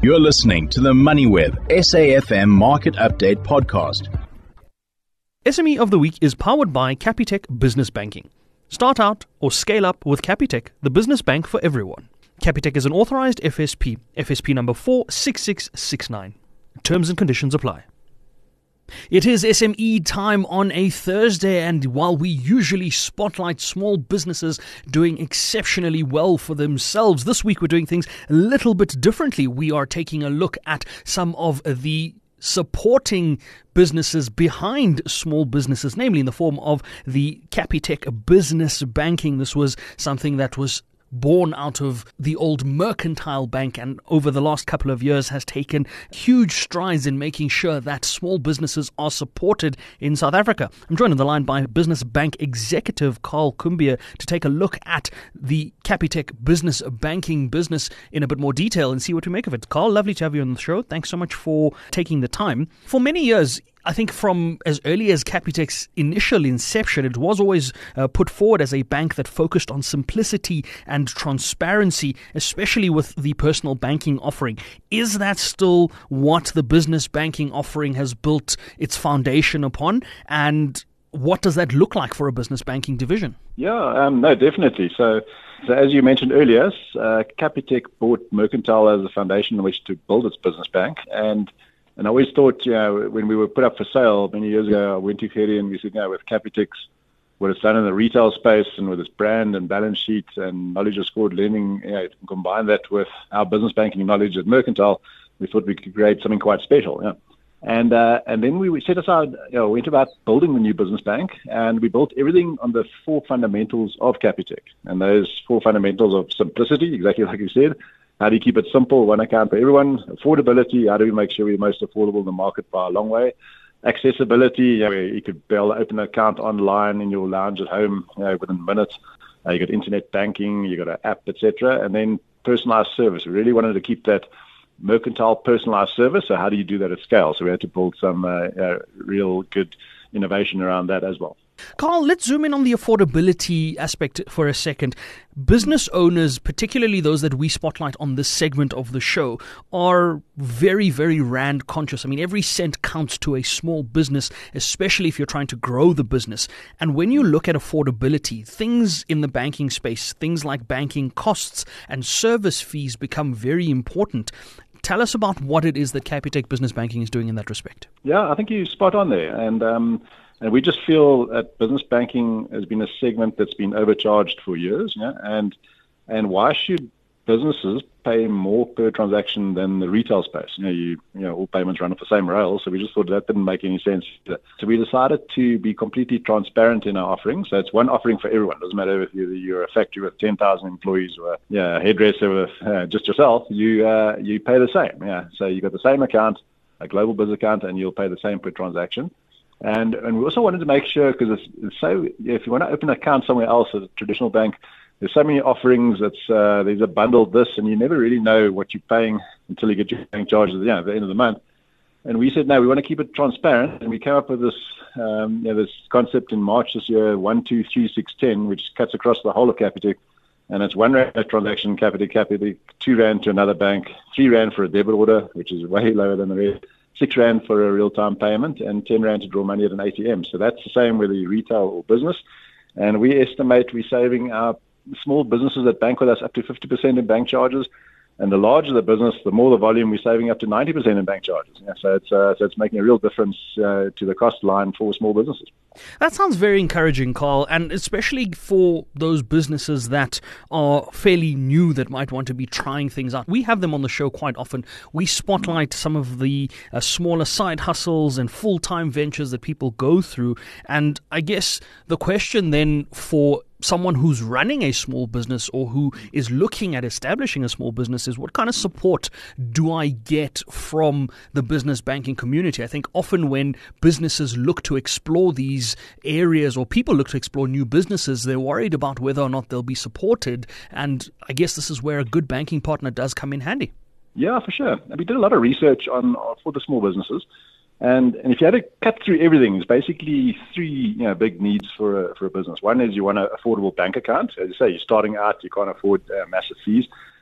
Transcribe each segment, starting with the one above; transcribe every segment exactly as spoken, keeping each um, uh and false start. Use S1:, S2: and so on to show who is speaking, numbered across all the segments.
S1: You're listening to the MoneyWeb S A F M Market Update Podcast.
S2: S M E of the Week is powered by Capitec Business Banking. Start out or scale up with Capitec, the business bank for everyone. Capitec is an authorized F S P, F S P number four six six six nine. Terms and conditions apply. It is S M E time on a Thursday, and while we usually spotlight small businesses doing exceptionally well for themselves, this week we're doing things a little bit differently. We are taking a look at some of the supporting businesses behind small businesses, namely in the form of the Capitec Business Banking. This was something that was born out of the old Mercantile Bank, and over the last couple of years has taken huge strides in making sure that small businesses are supported in South Africa. I'm joined on the line by Business Bank Executive Carl Kumbia to take a look at the Capitec Business Banking business in a bit more detail and see what we make of it. Carl, lovely to have you on the show. Thanks so much for taking the time. For many years, I think from as early as Capitec's initial inception, it was always uh, put forward as a bank that focused on simplicity and transparency, especially with the personal banking offering. Is that still what the business banking offering has built its foundation upon? And what does that look like for a business banking division?
S3: Yeah, um, no, definitely. So, so as you mentioned earlier, uh, Capitec bought Mercantile as a foundation in which to build its business bank. And And I always thought, you know, when we were put up for sale many years ago, I went to Ferry and we said, you know, with Capitec's, what it's done in the retail space and with its brand and balance sheet and knowledge of scored lending, you know, combine that with our business banking knowledge at Mercantile, we thought we could create something quite special. Yeah. And uh, and then we set aside, you know, went about building the new business bank, and we built everything on the four fundamentals of Capitec. And those four fundamentals of simplicity, exactly like you said. How do you keep it simple, one account for everyone? Affordability, how do we make sure we're most affordable in the market by a long way? Accessibility, you know, you could be able to open an account online in your lounge at home, you know, within minutes. Uh, you got internet banking, you got an app, et cetera. And then personalized service. We really wanted to keep that Mercantile personalized service. So how do you do that at scale? So we had to build some uh, uh, real good innovation around that as well.
S2: Carl, let's zoom in on the affordability aspect for a second. Business owners, particularly those that we spotlight on this segment of the show, are very, very rand conscious. I mean, every cent counts to a small business, especially if you're trying to grow the business. And when you look at affordability, things in the banking space, things like banking costs and service fees become very important. Tell us about what it is that Capitec Business Banking is doing in that respect.
S3: Yeah, I think you're spot on there. And um, and we just feel that business banking has been a segment that's been overcharged for years. Yeah? And and why should businesses pay more per transaction than the retail space? You know, you, you know, all payments run off the same rails, so we just thought that didn't make any sense. So we decided to be completely transparent in our offering. So it's one offering for everyone. It doesn't matter if you're, you're a factory with ten thousand employees or yeah, a hairdresser with uh, just yourself. You uh, you pay the same. Yeah, so you got the same account, a global business account, and you'll pay the same per transaction. And and we also wanted to make sure, because it's, it's so, if you want to open an account somewhere else at a traditional bank, there's so many offerings. That's uh, there's a bundle this, and you never really know what you're paying until you get your bank charges, you know, at the end of the month. And we said, no, we want to keep it transparent, and we came up with this, um, you know, this concept in March this year, one, two, three, six, ten, which cuts across the whole of Capitec, and it's one rand a transaction, Capitec, Capitec, two rand to another bank, three rand for a debit order, which is way lower than the rest, six rand for a real-time payment, and ten rand to draw money at an A T M. So that's the same whether you retail or business, and we estimate we're saving our small businesses that bank with us up to fifty percent in bank charges, and the larger the business, the more the volume, we're saving up to ninety percent in bank charges. Yeah, so it's uh, so it's making a real difference uh, to the cost line for small businesses.
S2: That sounds very encouraging, Carl, and especially for those businesses that are fairly new that might want to be trying things out. We have them on the show quite often. We spotlight some of the uh, smaller side hustles and full-time ventures that people go through, and I guess the question then for someone who's running a small business or who is looking at establishing a small business is, what kind of support do I get from the business banking community? I think often when businesses look to explore these areas, or people look to explore new businesses, they're worried about whether or not they'll be supported. And I guess this is where a good banking partner does come in handy.
S3: Yeah, for sure. And we did a lot of research on for the small businesses. And, and if you had to cut through everything, there's basically three you know, big needs for a, for a business. One is you want an affordable bank account. As you say, you're starting out, you can't afford uh, massive fees.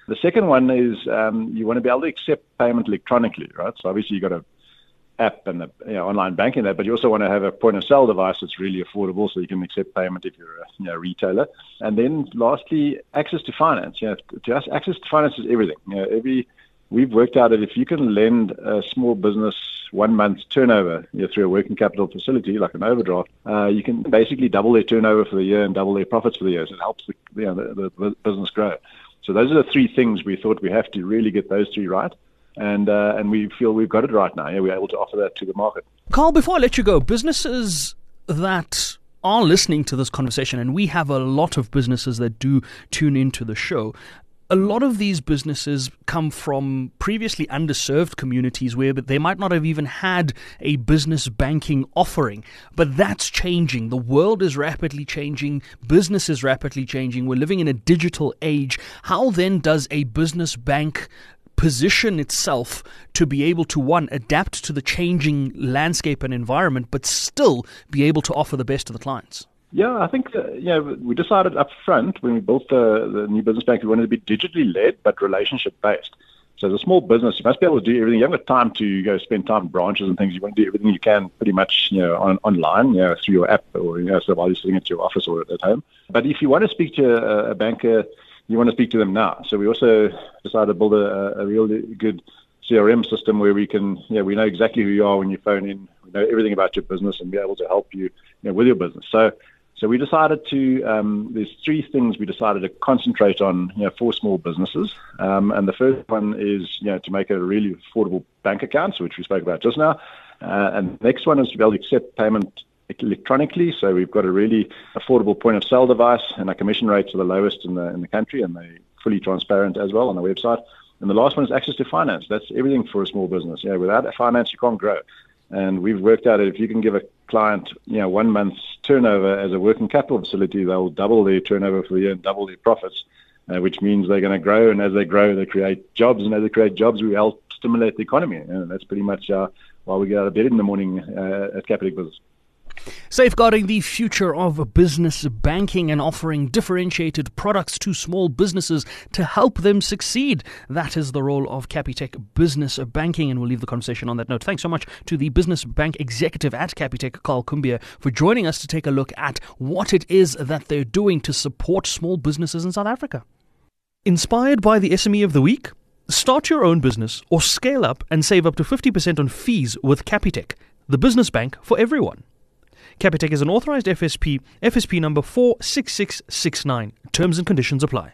S3: The second one is um, you want to be able to accept payment electronically, right? So obviously you've got an app and a, you know, online banking there, but you also want to have a point of sale device that's really affordable so you can accept payment if you're a you know, retailer. And then lastly, access to finance. You know, to us, access to finance is everything. You know, every we've worked out that if you can lend a small business one month's turnover you know, through a working capital facility like an overdraft, uh, you can basically double their turnover for the year and double their profits for the year. So it helps the, you know, the, the business grow. So those are the three things we thought we have to really get those three right. And uh, and we feel we've got it right now. Yeah, we're able to offer that to the market.
S2: Carl, before I let you go, businesses that are listening to this conversation, and we have a lot of businesses that do tune into the show, a lot of these businesses come from previously underserved communities where they might not have even had a business banking offering. But that's changing. The world is rapidly changing. Business is rapidly changing. We're living in a digital age. How then does a business bank position itself to be able to, one, adapt to the changing landscape and environment, but still be able to offer the best to the clients?
S3: Yeah, I think uh, yeah, we decided up front when we built the, the new business bank, we wanted to be digitally led but relationship based. So as a small business, you must be able to do everything. You haven't got time to go spend time in branches and things. You want to do everything you can pretty much you know, on, online, you know, through your app or you know, so while you're sitting at your office or at home. But if you want to speak to a, a banker, you want to speak to them now. So we also decided to build a, a really good C R M system where we can, yeah, we know exactly who you are when you phone in. We know everything about your business and be able to help you, you know, with your business. So, so we decided to. Um, there's three things we decided to concentrate on, you know, for small businesses. Um, and the first one is, you know, to make a really affordable bank account, which we spoke about just now. Uh, and the next one is to be able to accept payment electronically. So we've got a really affordable point of sale device, and our commission rates are the lowest in the in the country, and they're fully transparent as well on the website. And the last one is access to finance. That's everything for a small business. You know, without finance, you can't grow. And we've worked out that if you can give a client, you know, one month's turnover as a working capital facility, they'll double their turnover for the year and double their profits, uh, which means they're going to grow. And as they grow, they create jobs. And as they create jobs, we help stimulate the economy. And that's pretty much uh, why we get out of bed in the morning uh, at Capitec Business.
S2: Safeguarding the future of business banking and offering differentiated products to small businesses to help them succeed. That is the role of Capitec Business Banking, and we'll leave the conversation on that note. Thanks so much to the Business Bank Executive at Capitec, Carl Cumbia, for joining us to take a look at what it is that they're doing to support small businesses in South Africa. Inspired by the S M E of the Week? Start your own business or scale up and save up to fifty percent on fees with Capitec, the business bank for everyone. Capitec is an authorized F S P, F S P number four six six six nine. Terms and conditions apply.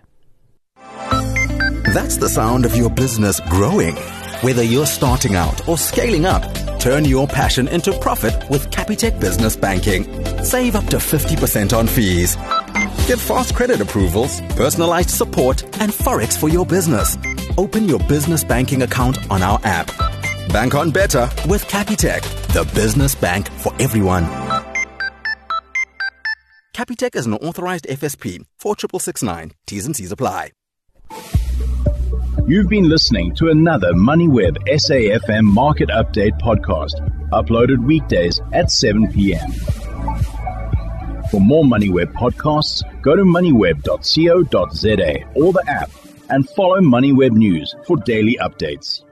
S4: That's the sound of your business growing. Whether you're starting out or scaling up, turn your passion into profit with Capitec Business Banking. Save up to fifty percent on fees. Get fast credit approvals, personalized support, and Forex for your business. Open your business banking account on our app. Bank on better with Capitec, the business bank for everyone. Capitec is an authorized F S P four six six nine. T's and C's apply.
S1: You've been listening to another MoneyWeb S A F M Market Update podcast, uploaded weekdays at seven p.m. For more MoneyWeb podcasts, go to moneyweb dot co dot za or the app and follow MoneyWeb News for daily updates.